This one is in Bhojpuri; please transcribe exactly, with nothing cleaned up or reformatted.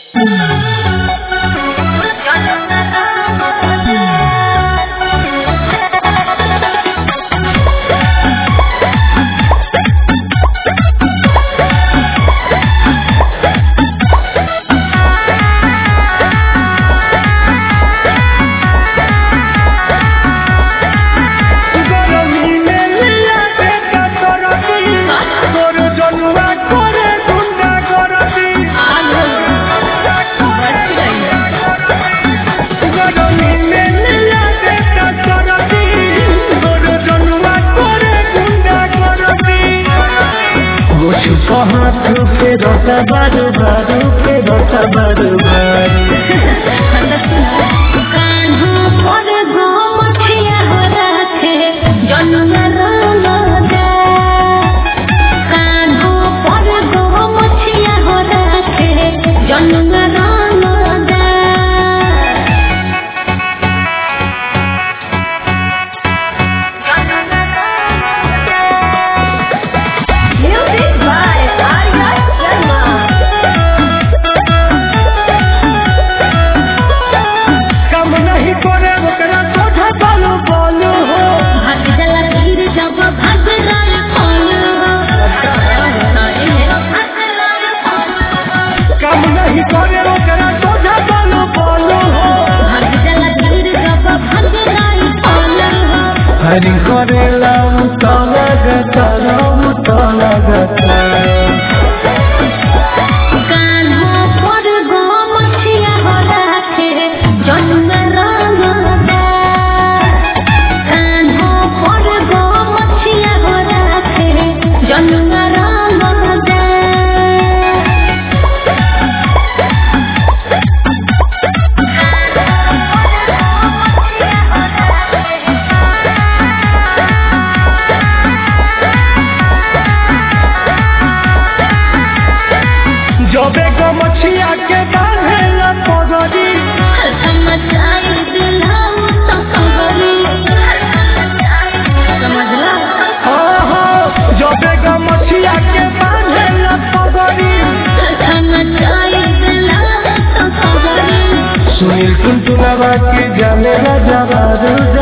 हाथ पे रोता बारू बारू पे रोता बारू बारू कान्हा पर गोमछिया हो राखे जनुआ रंगदा कान्हा पर गोमछिया हो राखे जनुआ रंगदा हरी करेला मुतला गतरा मुतला गतरा कान्हा पर गोमछिया हो राखे जनुआ रंगदा कान्हा पर गोमछिया हो राखे जनुआ रंगदा जबे गोमछिया के बांधेला पगड़ी समझाई दिलहम तो खबरी समझला ओहो जबे गोमछिया के बांधेला पगड़ी समझाई दिलहम तो खबरी सुनील कुंटुलवा के जाने ला जवारू